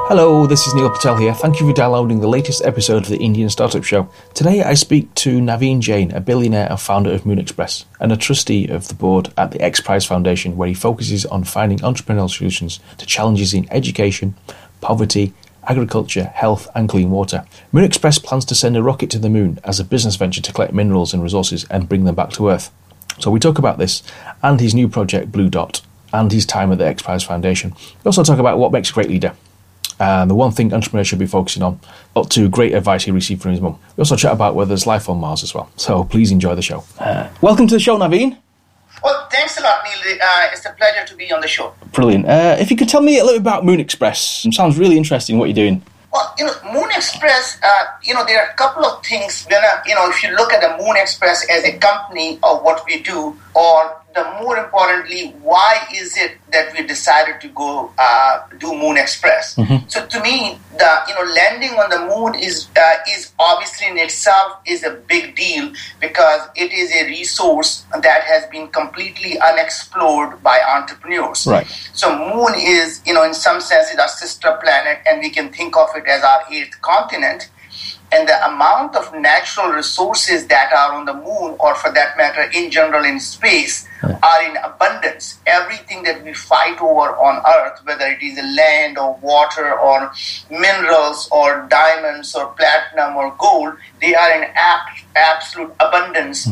Hello, this is Neil Patel here. Thank you for downloading the latest episode of the Indian Startup Show. Today I speak to Naveen Jain, a billionaire and founder of Moon Express, and a trustee of the board at the X Prize Foundation, where he focuses on finding entrepreneurial solutions to challenges in education, poverty, agriculture, health and clean water. Moon Express plans to send a rocket to the moon as a business venture to collect minerals and resources and bring them back to Earth. So we talk about this and his new project Blue Dot and his time at the X Prize Foundation. We also talk about what makes a great leader and the one thing entrepreneurs should be focusing on, up to great advice he received from his mum. We also chat about whether there's life on Mars as well. So please enjoy the show. Welcome to the show, Naveen. Well, thanks a lot, Neil. It's a pleasure to be on the show. Brilliant. If you could tell me a little bit about Moon Express. It sounds really interesting what you're doing. Well, Moon Express, there are a couple of things. If you look at the Moon Express as a company or what we do, or more importantly, why is it that we decided to go do Moon Express? Mm-hmm. So to me, landing on the moon is obviously in itself is a big deal because it is a resource that has been completely unexplored by entrepreneurs. Right. So moon is, in some sense, is our sister planet, and we can think of it as our eighth continent. And the amount of natural resources that are on the moon, or for that matter, in general in space, are in abundance. Everything that we fight over on Earth, whether it is land or water or minerals or diamonds or platinum or gold, they are in absolute abundance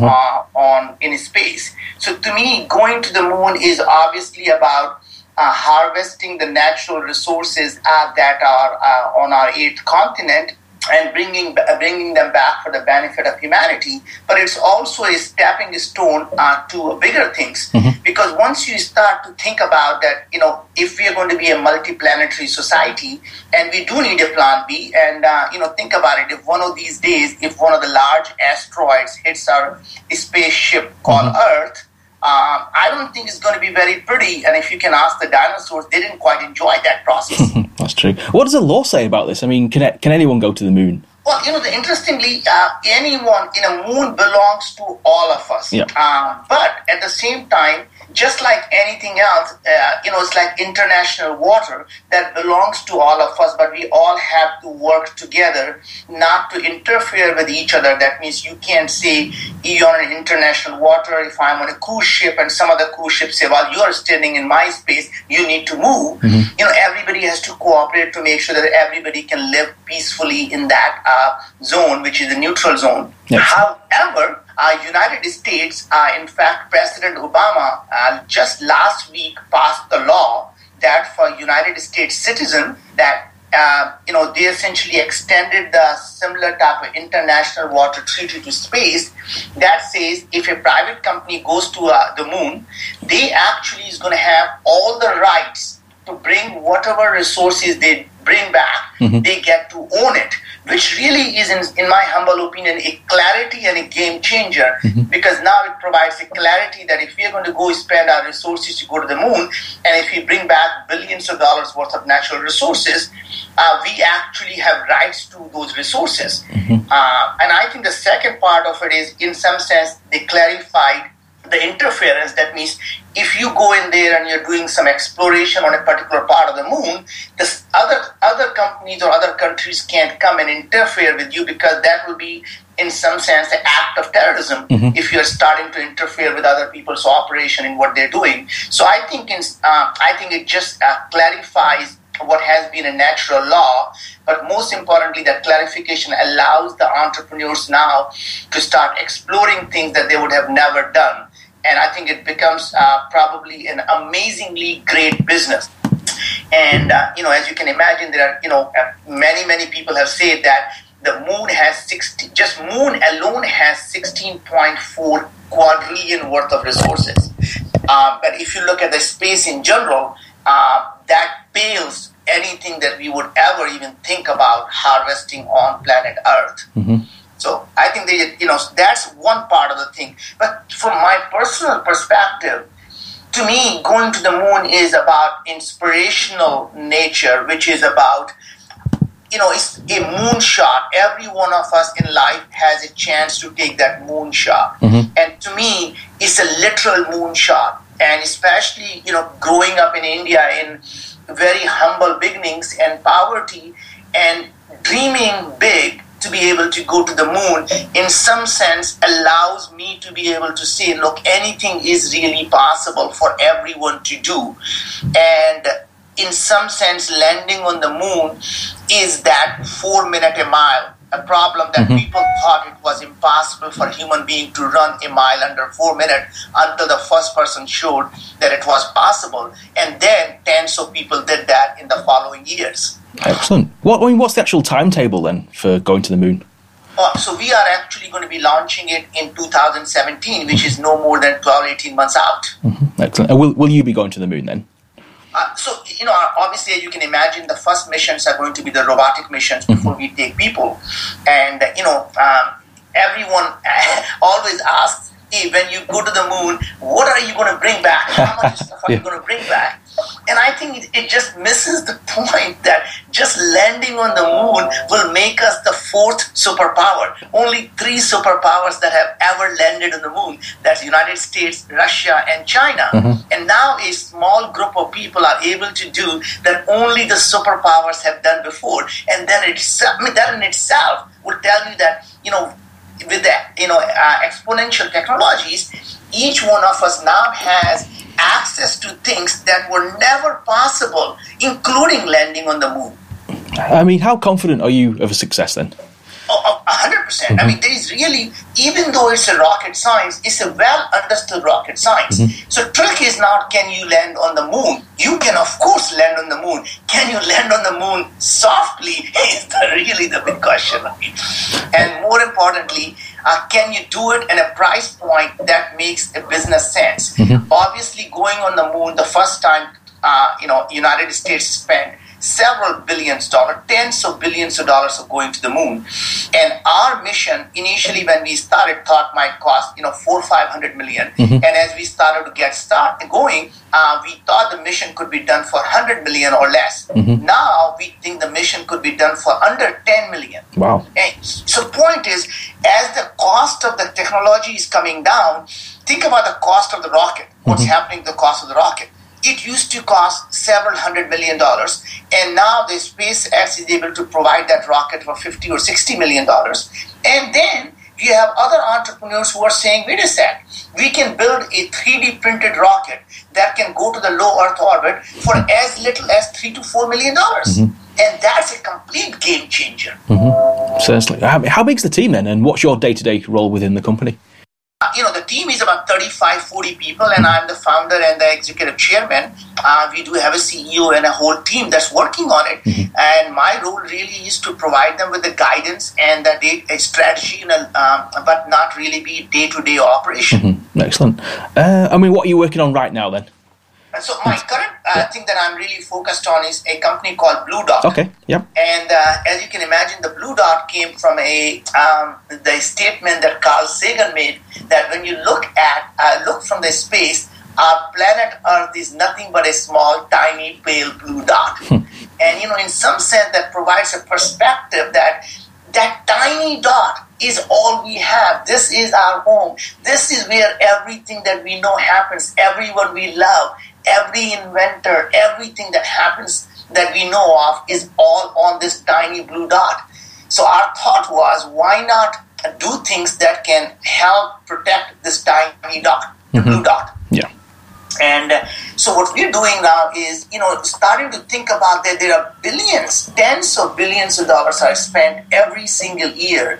in space. So to me, going to the moon is obviously about harvesting the natural resources that are on our eighth continent, and bringing them back for the benefit of humanity. But it's also a stepping stone to bigger things. Mm-hmm. Because once you start to think about that, if we are going to be a multi-planetary society, and we do need a plan B, and think about it, if one of these days, if one of the large asteroids hits our spaceship called Earth, I don't think it's going to be very pretty. And if you can ask the dinosaurs, they didn't quite enjoy that process. That's true. What does the law say about this? I mean, can anyone go to the moon? Well, interestingly, anyone in a moon belongs to all of us. Yeah. But at the same time, just like anything else, it's like international water that belongs to all of us, but we all have to work together not to interfere with each other. That means you can't say you're on international water. If I'm on a cruise ship and some other cruise ship say, well, you're standing in my space, you need to move. Mm-hmm. Everybody has to cooperate to make sure that everybody can live peacefully in that zone, which is the neutral zone. Yes. However, United States, in fact, President Obama just last week passed the law that for United States citizens that they essentially extended the similar type of international water treaty to space that says if a private company goes to the moon, they actually is going to have all the rights to bring whatever resources they bring back. Mm-hmm. They get to own it, which really is, in my humble opinion, a clarity and a game changer, because now it provides a clarity that if we are going to go spend our resources to go to the moon, and if we bring back billions of dollars worth of natural resources, we actually have rights to those resources. Mm-hmm. And I think the second part of it is, in some sense, they clarified the interference. That means if you go in there and you're doing some exploration on a particular part of the moon, the other companies or other countries can't come and interfere with you, because that will be, in some sense, an act of terrorism if you're starting to interfere with other people's operation in what they're doing. So I think it just clarifies what has been a natural law, but most importantly, that clarification allows the entrepreneurs now to start exploring things that they would have never done. And I think it becomes probably an amazingly great business. And, as you can imagine, there are, many people have said that the moon has moon alone has 16.4 quadrillion worth of resources. But if you look at the space in general, that pales anything that we would ever even think about harvesting on planet Earth. Mm-hmm. So I think that's one part of the thing. But from my personal perspective, to me, going to the moon is about inspirational nature, which is about, it's a moonshot. Every one of us in life has a chance to take that moonshot. Mm-hmm. And to me, it's a literal moonshot. And especially, growing up in India in very humble beginnings and poverty and dreaming big to be able to go to the moon, in some sense, allows me to be able to say, look, anything is really possible for everyone to do. And in some sense, landing on the moon is that 4 minute a mile, a problem that people thought it was impossible for a human being to run a mile under 4 minutes until the first person showed that it was possible. And then tens of people did that in the following years. Excellent. What's the actual timetable then for going to the moon? So we are actually going to be launching it in 2017, which is no more than 12, 18 months out. Excellent. And will you be going to the moon then? Obviously, as you can imagine, the first missions are going to be the robotic missions before we take people. And, everyone always asks, hey, when you go to the moon, what are you going to bring back? How much stuff are you going to bring back? And I think it just misses the point that just landing on the moon will make us the fourth superpower. Only 3 superpowers that have ever landed on the moon. That's United States, Russia, and China. And now a small group of people are able to do that only the superpowers have done before. And then that in itself will tell you that, with the exponential technologies, each one of us now has access to things that were never possible, including landing on the moon. I mean, how confident are you of a success then? 100%. I mean, there is really, even though it's a rocket science, it's a well understood rocket science. So trick is not, can you land on the moon? You can, of course, land on the moon. Can you land on the moon softly is really the big question. And more importantly, can you do it at a price point that makes a business sense? Obviously, going on the moon the first time, United States spent several billions of dollars, tens of billions of dollars of going to the moon. And our mission, initially when we started, thought might cost, $400 or $500 million. And as we started to get going, we thought the mission could be done for $100 million or less. Now we think the mission could be done for under $10 million. Wow. And so the point is, as the cost of the technology is coming down, think about the cost of the rocket. What's happening to the cost of the rocket? It used to cost several $100 million, and now the SpaceX is able to provide that rocket for $50 or $60 million. And then you have other entrepreneurs who are saying, wait a sec, we can build a 3D printed rocket that can go to the low Earth orbit for as little as $3 to $4 million. And that's a complete game changer. Certainly. How big's the team then, and what's your day-to-day role within the company? The team is about 35, 40 people, and I'm the founder and the executive chairman. We do have a CEO and a whole team that's working on it. And my role really is to provide them with the guidance and a strategy, but not really be day-to-day operation. Excellent. What are you working on right now then? So my current thing that I'm really focused on is a company called Blue Dot. Okay. Yep. And as you can imagine, the Blue Dot came from the statement that Carl Sagan made, that when you look from the space, our planet Earth is nothing but a small, tiny, pale blue dot. And in some sense, that provides a perspective that tiny dot is all we have. This is our home. This is where everything that we know happens. Everyone we love, every inventor, everything that happens that we know of is all on this tiny blue dot. So our thought was, why not do things that can help protect this tiny dot, the blue dot? Yeah. And so what we're doing now is, starting to think about that there are billions, tens of billions of dollars are spent every single year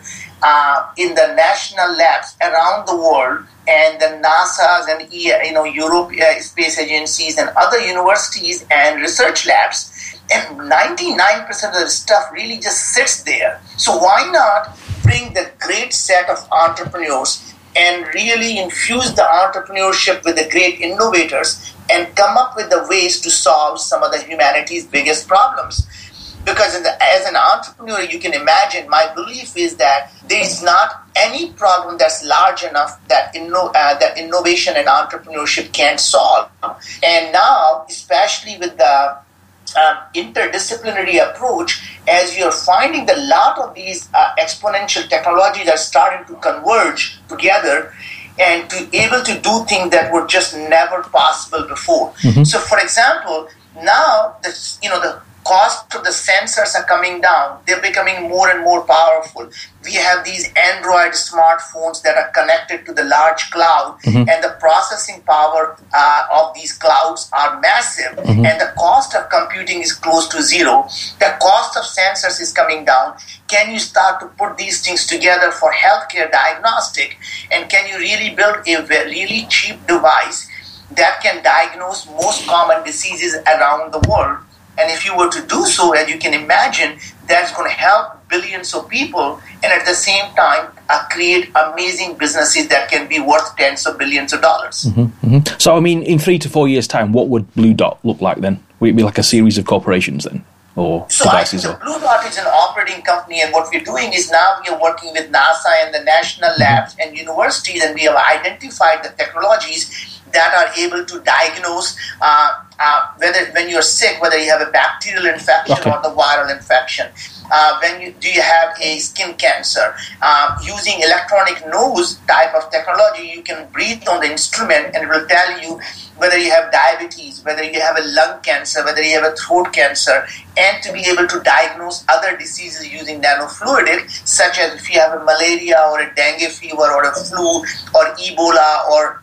in the national labs around the world, and the NASA's and Europe space agencies and other universities and research labs. And 99% of the stuff really just sits there. So why not bring the great set of entrepreneurs and really infuse the entrepreneurship with the great innovators and come up with the ways to solve some of the humanity's biggest problems? Because as an entrepreneur, you can imagine, my belief is that there is not any problem that's large enough that innovation and entrepreneurship can't solve. And now, especially with the interdisciplinary approach, as you're finding that a lot of these exponential technologies are starting to converge together and to able to do things that were just never possible before. So, for example, Now, the cost of the sensors are coming down. They're becoming more and more powerful. We have these Android smartphones that are connected to the large cloud, and the processing power of these clouds are massive, and the cost of computing is close to zero. The cost of sensors is coming down. Can you start to put these things together for healthcare diagnostic, and can you really build a really cheap device that can diagnose most common diseases around the world? And if you were to do so, as you can imagine, that's going to help billions of people, and at the same time create amazing businesses that can be worth tens of billions of dollars. So, I mean, in 3 to 4 years' time, what would Blue Dot look like then? Would it be like a series of corporations then? Or so devices? Blue Dot is an operating company, and what we're doing is now we are working with NASA and the national labs and universities, and we have identified the technologies that are able to diagnose whether when you're sick, whether you have a bacterial infection or the viral infection. Do you have a skin cancer? Using electronic nose type of technology, you can breathe on the instrument and it will tell you whether you have diabetes, whether you have a lung cancer, whether you have a throat cancer, and to be able to diagnose other diseases using nanofluidic, such as if you have a malaria or a dengue fever or a flu or Ebola or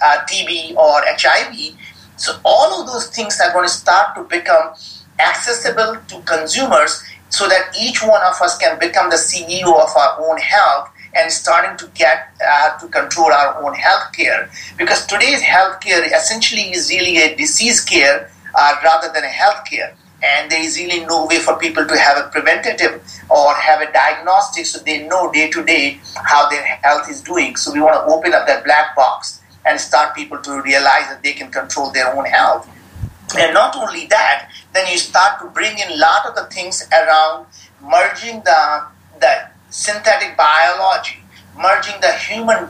TB or HIV. So all of those things are going to start to become accessible to consumers so that each one of us can become the CEO of our own health and starting to get to control our own health care. Because today's health care essentially is really a disease care rather than a health care. And there is really no way for people to have a preventative or have a diagnostic so they know day to day how their health is doing. So we want to open up that black box and start people to realize that they can control their own health. And not only that, then you start to bring in a lot of the things around merging the synthetic biology, merging the human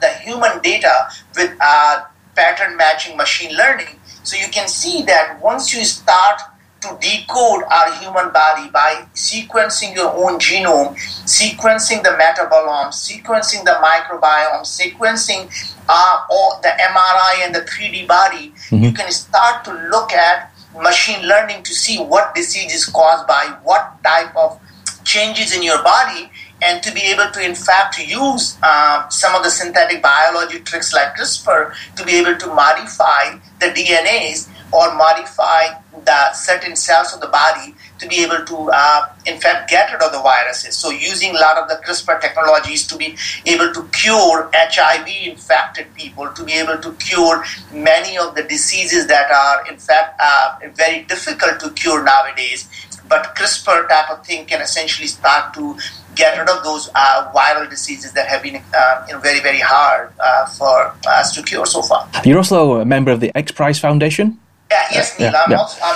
data with pattern matching machine learning. So you can see that once you start to decode our human body by sequencing your own genome, sequencing the metabolome, sequencing the microbiome, sequencing all the MRI and the 3D body, you can start to look at machine learning to see what disease is caused by what type of changes in your body, and to be able to, in fact, use some of the synthetic biology tricks like CRISPR to be able to modify the DNAs or modify the certain cells of the body to be able to, in fact, get rid of the viruses. So using a lot of the CRISPR technologies to be able to cure HIV-infected people, to be able to cure many of the diseases that are, in fact, very difficult to cure nowadays. But CRISPR type of thing can essentially start to get rid of those viral diseases that have been very, very hard for us to cure so far. You're also a member of the X Prize Foundation? Yes, Neil. I'm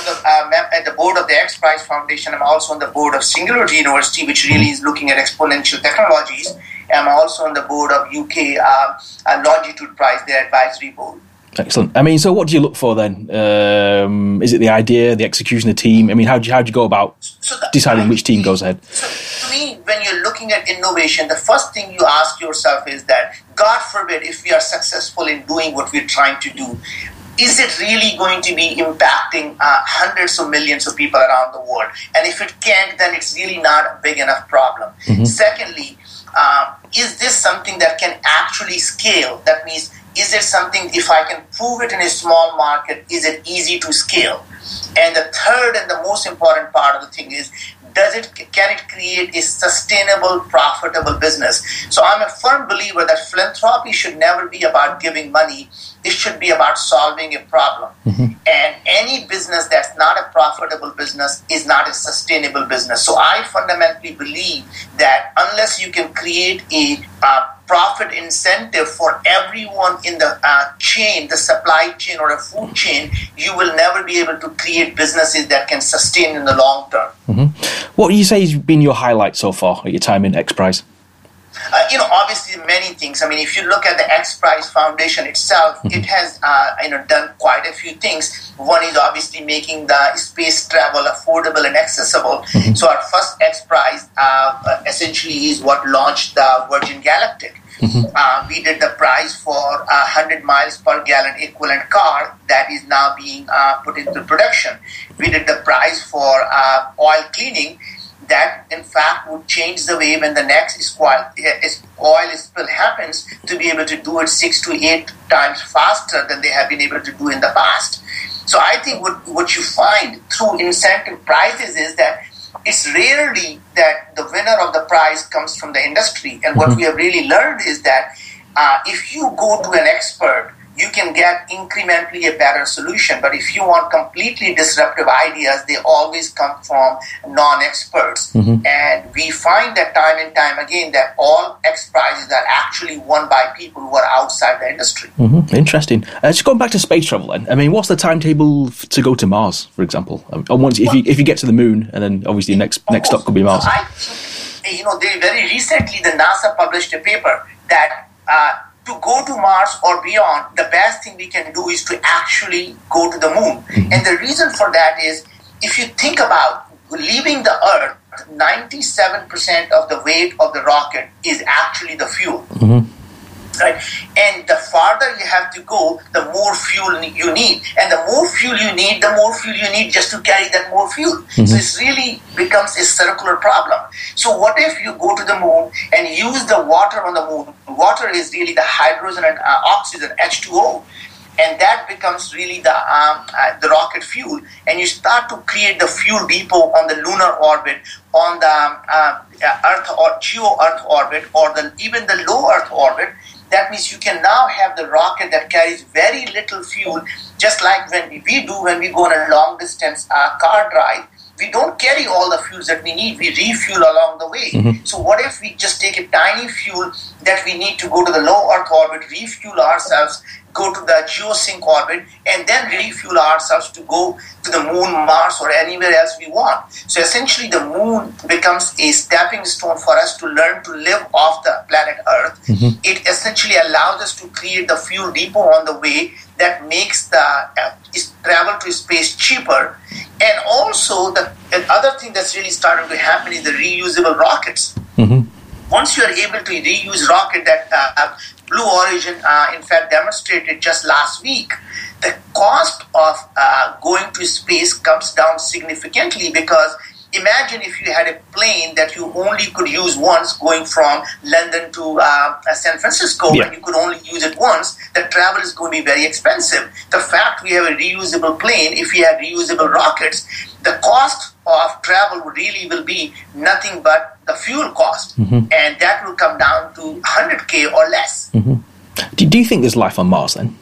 at the board of the X Prize Foundation. I'm also on the board of Singularity University, which really is looking at exponential technologies. I'm also on the board of UK Longitude Prize, their advisory board. Excellent. I mean, so what do you look for then? Is it the idea, the execution, the team? I mean, how do you go about deciding which team goes ahead? So to me, when you're looking at innovation, the first thing you ask yourself is that, God forbid, if we are successful in doing what we're trying to do, is it really going to be impacting hundreds of millions of people around the world? And if it can't, then it's really not a big enough problem. Secondly, is this something that can actually scale? That means, is it something, if I can prove it in a small market, is it easy to scale? And the third and the most important part of the thing is, can it create a sustainable, profitable business? So I'm a firm believer that philanthropy should never be about giving money. It should be about solving a problem. And any business that's not a profitable business is not a sustainable business. So I fundamentally believe that unless you can create a profit incentive for everyone in the chain, the supply chain or a food chain, you will never be able to create businesses that can sustain in the long term. What do you say has been your highlight so far at your time in X Prize? Obviously many things. I mean, if you look at the X Prize Foundation itself, it has done quite a few things. One is obviously making the space travel affordable and accessible. So our first X Prize essentially is what launched the Virgin Galactic. We did the price for 100 miles per gallon equivalent car that is now being put into production. We did the price for oil cleaning that in fact would change the way when the next oil spill happens to be able to do it 6 to 8 times faster than they have been able to do in the past. So I think what you find through incentive prices is that it's rarely that the winner of the prize comes from the industry. And what we have really learned is that if you go to an expert, you can get incrementally a better solution. But if you want completely disruptive ideas, they always come from non-experts. And we find that time and time again that all X prizes are actually won by people who are outside the industry. Interesting. Just going back to space travel then, I mean, what's the timetable to go to Mars, for example? If you get to the moon, and then obviously next stop could be Mars. Very recently the NASA published a paper that to go to Mars or beyond, the best thing we can do is to actually go to the moon. And the reason for that is, if you think about leaving the Earth, 97% of the weight of the rocket is actually the fuel. Right? And the farther you have to go, the more fuel you need. And the more fuel you need, the more fuel you need just to carry that more fuel. So it really becomes a circular problem. So what if you go to the moon and use the water on the moon? Water is really the hydrogen and oxygen, H2O. And that becomes really the rocket fuel. And you start to create the fuel depot on the lunar orbit, on the Earth or geo-Earth orbit, or even the low Earth orbit. That means you can now have the rocket that carries very little fuel, just like when we go on a long distance car drive. We don't carry all the fuels that we need. We refuel along the way. So what if we just take a tiny fuel that we need to go to the low Earth orbit, refuel ourselves, go to the geosync orbit, and then refuel ourselves to go to the moon, Mars, or anywhere else we want. So essentially the moon becomes a stepping stone for us to learn to live off the planet Earth. It essentially allows us to create the fuel depot on the way that makes the travel to space cheaper. And also the other thing that's really starting to happen is the reusable rockets. Once you are able to reuse rocket that Blue Origin, in fact, demonstrated just last week, the cost of going to space comes down significantly, because imagine if you had a plane that you only could use once going from London to San Francisco, and you could only use it once, the travel is going to be very expensive. The fact we have a reusable plane, if we have reusable rockets, the cost of travel will be nothing but the fuel cost, and that will come down to 100K or less. Do you think there's life on Mars then?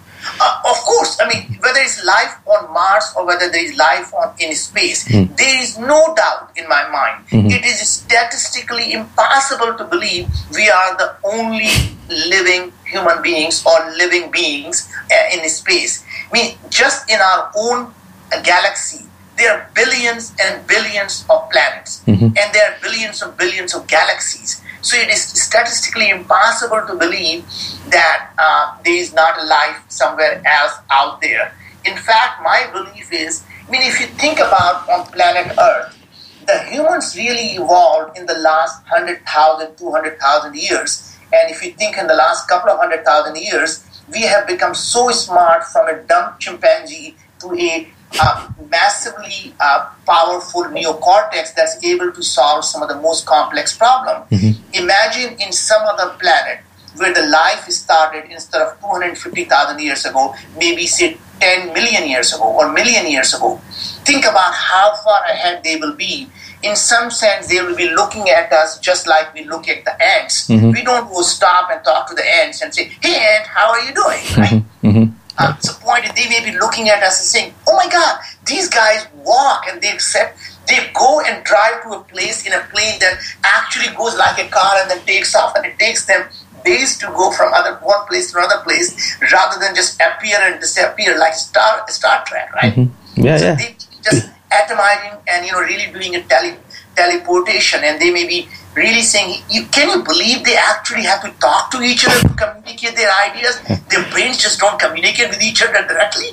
Of course. I mean, whether it's life on Mars or whether there is life in space, there is no doubt in my mind. It is statistically impossible to believe we are the only living human beings or living beings in space. I mean, just in our own galaxy, there are billions and billions of planets, and there are billions and billions of galaxies. So it is statistically impossible to believe that there is not a life somewhere else out there. In fact, my belief is, if you think about on planet Earth, the humans really evolved in the last 100,000, 200,000 years. And if you think in the last couple of 100,000 years, we have become so smart from a dumb chimpanzee to a massively powerful neocortex that's able to solve some of the most complex problems. Imagine in some other planet where the life started instead of 250,000 years ago, maybe say 10 million years ago or million years ago. Think about how far ahead they will be. In some sense, they will be looking at us just like we look at the ants. We don't go stop and talk to the ants and say, "Hey ant, how are you doing?" Right? So point is, they may be looking at us and saying, "Oh my God, these guys walk and they go and drive to a place in a plane that actually goes like a car and then takes off, and it takes them days to go from one place to another place rather than just appear and disappear like Star Trek, right?" So they just atomizing and really doing a teleportation, and they may be really saying, can you believe they actually have to talk to each other to communicate their ideas? Their brains just don't communicate with each other directly.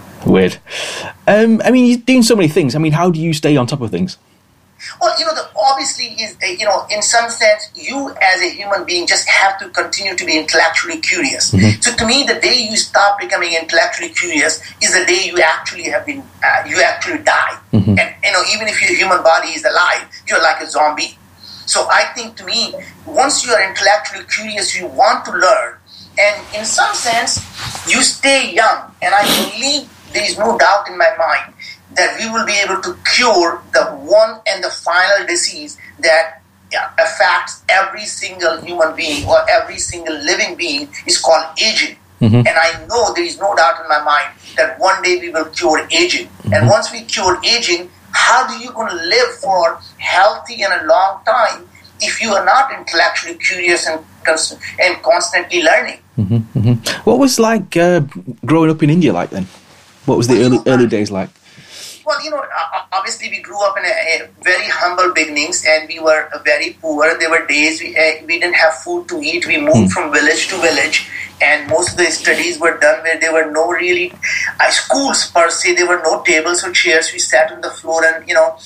Weird. You're doing so many things. How do you stay on top of things? Well, obviously is, in some sense, you as a human being just have to continue to be intellectually curious. So to me, the day you stop becoming intellectually curious is the day you actually you actually die. And, even if your human body is alive, you're like a zombie. So I think, to me, once you are intellectually curious, you want to learn. And in some sense, you stay young. And I believe there is no doubt in my mind that we will be able to cure the one and the final disease that affects every single human being or every single living being, is called aging. And I know there is no doubt in my mind that one day we will cure aging. And once we cure aging, how do you going to live for healthy and a long time if you are not intellectually curious and constantly learning? What was like growing up in India like then? What was the early days like? Well, obviously we grew up in a very humble beginnings, and we were very poor. There were days we didn't have food to eat. We moved from village to village, and most of the studies were done where there were no really schools per se. There were no tables or chairs. We sat on the floor and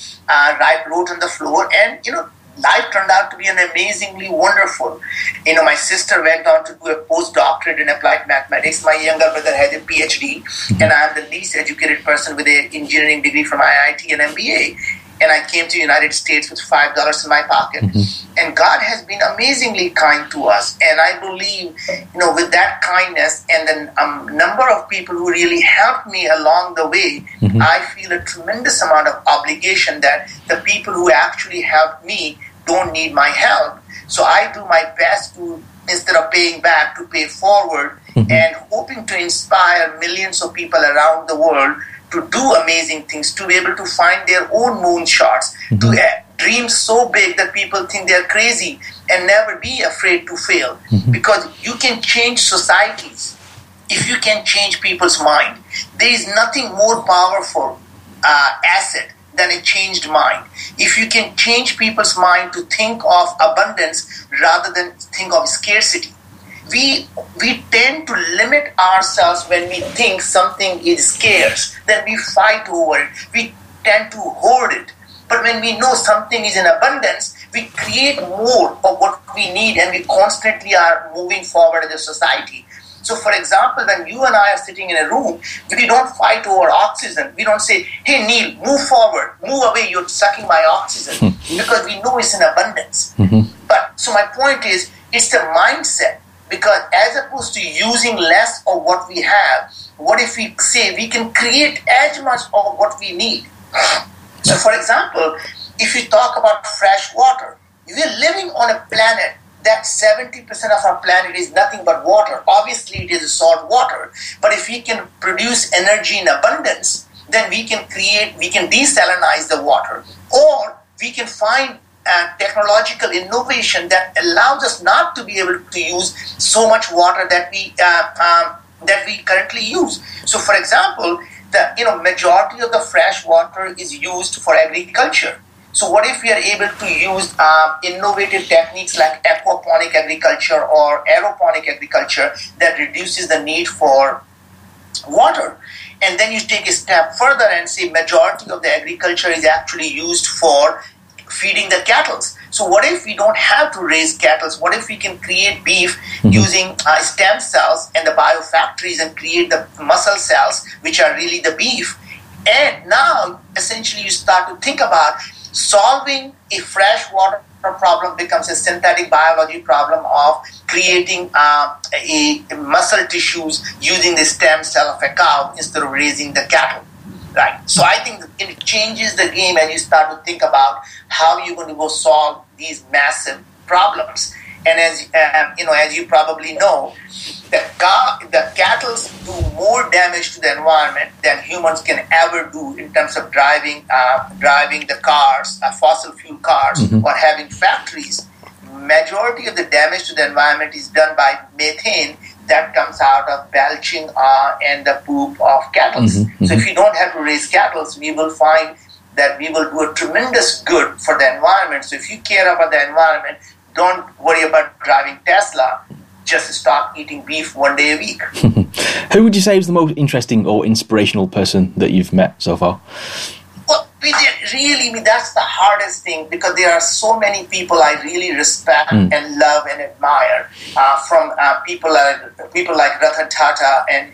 wrote on the floor, and life turned out to be an amazingly wonderful. My sister went on to do a postdoctorate in applied mathematics. My younger brother had a PhD, and I am the least educated person with an engineering degree from IIT and MBA. And I came to the United States with $5 in my pocket. And God has been amazingly kind to us. And I believe, with that kindness and the number of people who really helped me along the way, I feel a tremendous amount of obligation that the people who actually helped me don't need my help. So I do my best to, instead of paying back, to pay forward, and hoping to inspire millions of people around the world to do amazing things, to be able to find their own moonshots, to dream so big that people think they're crazy, and never be afraid to fail. Because you can change societies if you can change people's mind. There is nothing more powerful asset than a changed mind. If you can change people's mind to think of abundance rather than think of scarcity. We tend to limit ourselves when we think something is scarce. Then we fight over it. We tend to hoard it. But when we know something is in abundance, we create more of what we need, and we constantly are moving forward as a society. So, for example, when you and I are sitting in a room, we don't fight over oxygen. We don't say, hey, Neil, move forward, move away, you're sucking my oxygen, because we know it's in abundance. But, so my point is, it's the mindset. Because as opposed to using less of what we have, what if we say we can create as much of what we need? So, for example, if you talk about fresh water, we're living on a planet that 70% of our planet is nothing but water. Obviously, it is salt water. But if we can produce energy in abundance, then we can desalinize the water. Or we can find technological innovation that allows us not to be able to use so much water that we currently use. So, for example, the majority of the fresh water is used for agriculture. So, what if we are able to use innovative techniques like aquaponic agriculture or aeroponic agriculture that reduces the need for water? And then you take a step further and say majority of the agriculture is actually used for feeding the cattle. So what if we don't have to raise cattle? What if we can create beef using stem cells and the biofactories and create the muscle cells, which are really the beef? And now, essentially, you start to think about solving a freshwater problem becomes a synthetic biology problem of creating a muscle tissues using the stem cell of a cow instead of raising the cattle. Right. So I think it changes the game as you start to think about how you're going to go solve these massive problems. And as you probably know, the cattle do more damage to the environment than humans can ever do in terms of driving the cars, fossil fuel cars, or having factories. Majority of the damage to the environment is done by methane that comes out of belching and the poop of cattle. So if you don't have to raise cattle, we will find that we will do a tremendous good for the environment. So if you care about the environment, don't worry about driving Tesla. Just stop eating beef one day a week. Who would you say is the most interesting or inspirational person that you've met so far? Well, really, that's the hardest thing, because there are so many people I really respect and love and admire, from people like Ratan Tata and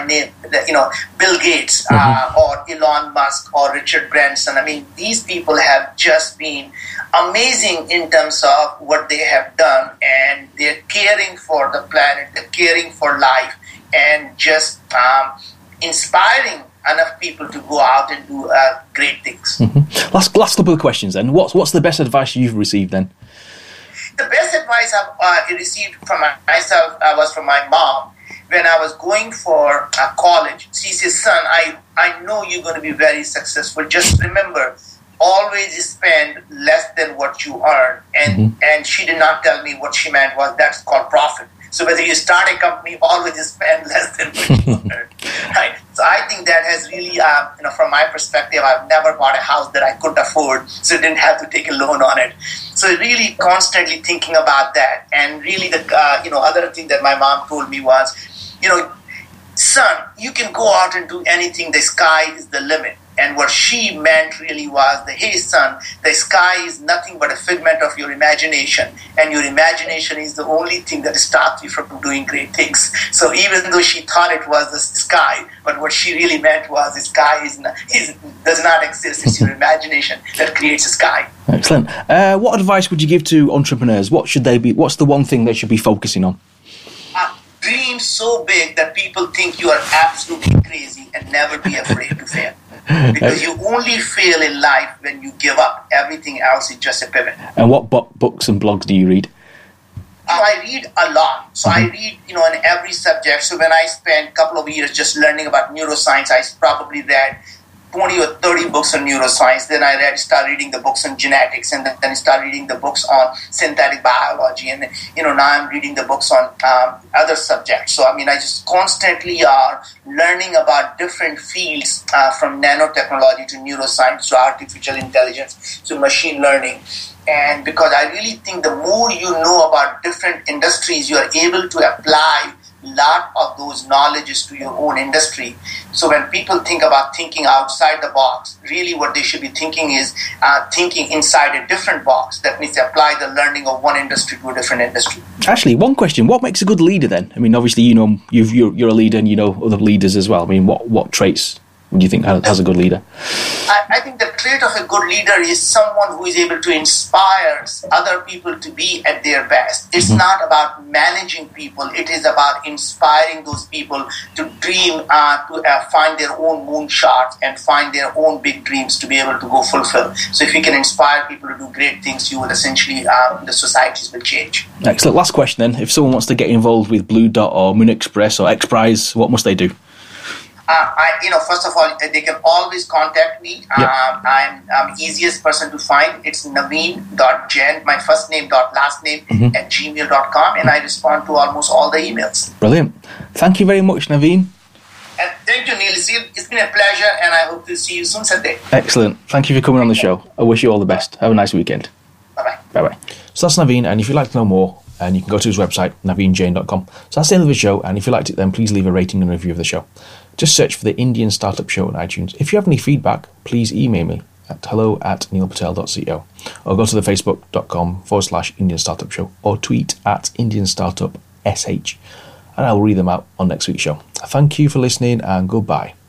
Bill Gates or Elon Musk or Richard Branson. I mean, these people have just been amazing in terms of what they have done, and they're caring for the planet, they're caring for life, and just inspiring enough people to go out and do great things. Last couple of questions then. What's the best advice you've received then? The best advice I've received from myself was from my mom. When I was going for college, she says, son, I know you're going to be very successful. Just remember, always spend less than what you earn. And she did not tell me what she meant was that's called profit. So whether you start a company, always spend less than what you earn. Right? So I think that has really, from my perspective, I've never bought a house that I couldn't afford, so I didn't have to take a loan on it. So really constantly thinking about that. And really the other thing that my mom told me was, son, you can go out and do anything. The sky is the limit. And what she meant really was hey, son, the sky is nothing but a figment of your imagination. And your imagination is the only thing that stops you from doing great things. So even though she thought it was the sky, but what she really meant was the sky does not exist. It's your imagination that creates a sky. Excellent. What advice would you give to entrepreneurs? What's the one thing they should be focusing on? Dream so big that people think you are absolutely crazy, and never be afraid to fail. Because you only fail in life when you give up. Everything else is just a pivot. And what books and blogs do you read? I read a lot. So I read, on every subject. So when I spent a couple of years just learning about neuroscience, I probably read 20 or 30 books on neuroscience. Then I started reading the books on genetics, and then I started reading the books on synthetic biology. And, now I'm reading the books on other subjects. So, I just constantly are learning about different fields, from nanotechnology to neuroscience to artificial intelligence to machine learning. And because I really think the more you know about different industries, you are able to apply a lot of those knowledges to your own industry. So when people think about thinking outside the box, really what they should be thinking is thinking inside a different box. That means apply the learning of one industry to a different industry. Actually, one question: what makes a good leader then? Obviously, you're a leader, and you know other leaders as well. What traits do you think has a good leader? I think the trait of a good leader is someone who is able to inspire other people to be at their best. It's not about managing people. It is about inspiring those people to dream, to find their own moonshots and find their own big dreams to be able to go fulfill. So if you can inspire people to do great things, you will essentially, the societies will change. Excellent. Last question then. If someone wants to get involved with Blue Dot or Moon Express or XPRIZE, what must they do? First of all, they can always contact me. Yep. I'm easiest person to find. It's naveen.jain, my first name last name at gmail.com, and I respond to almost all the emails. Brilliant. Thank you very much, Naveen. And thank you, Neil. It's been a pleasure, and I hope to see you soon, Sunday. Excellent. Thank you for coming on the show. I wish you all the best. Have a nice weekend. Bye-bye. Bye-bye. So that's Naveen, and if you'd like to know more, and you can go to his website, naveenjain.com. So that's the end of the show, and if you liked it, then please leave a rating and review of the show. Just search for the Indian Startup Show on iTunes. If you have any feedback, please email me at hello@neilpatel.co, or go to the facebook.com/Indian Startup Show, or tweet at Indian Startup SH, and I'll read them out on next week's show. Thank you for listening, and goodbye.